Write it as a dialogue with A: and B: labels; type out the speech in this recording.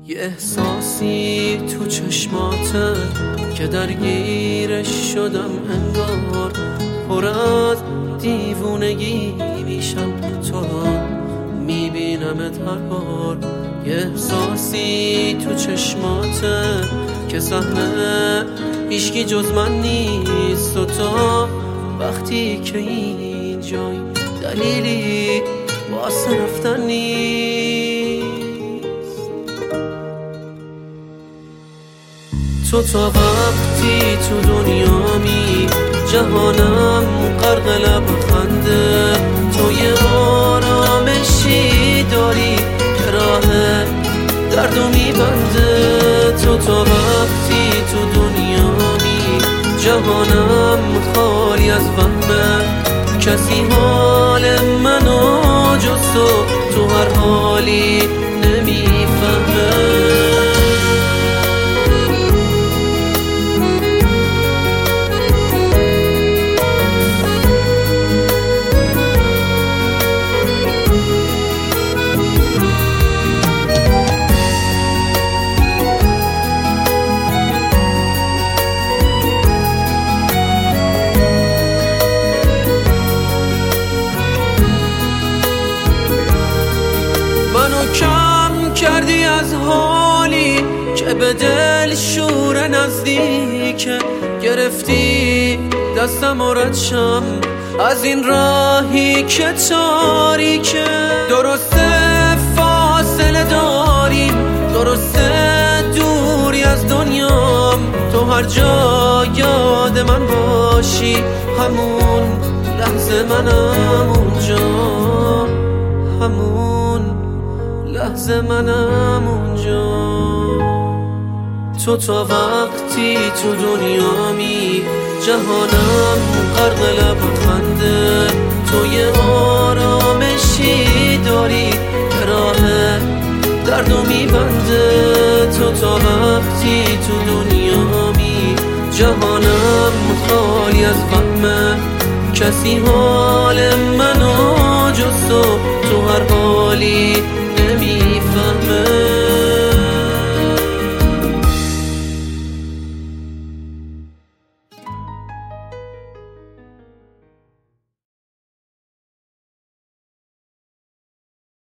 A: یه احساسی تو چشماته که درگیرش شدم انگار، پر از دیوونگی میشم تو رو میبینمت هر بار. یه احساسی تو چشماته که سهمه هیچکی جز من نیست و تو وقتی که این جای دلیلی واسه رفتن نیست. تو تا وقتی تو دنیامی جهانم غرق لبخنده، تو یه آرامشی داری که راه دردو میبنده. تو تا وقتی تو دنیامی جهانم خالی از وهمه، کسی حال منو جز تو هر حالی نمیفهمه. منو کم کردی از حالی که به دل شور نزدیکه، گرفتی دستم و ردشم از این راهی که تاریکه. درسته فاصله داریم، درسته دوری از دنیام، تو هر جا یاد من باشی همون لحظه منم اونجا، همون لحظه منم اونجا. تو تا وقتی تو دنیامی جهانم غرق لبخنده، تو یه آرامشی داری که راه دردو میبنده. تو تا وقتی تو دنیامی جهانم خالی از وهمه، کسی حال منو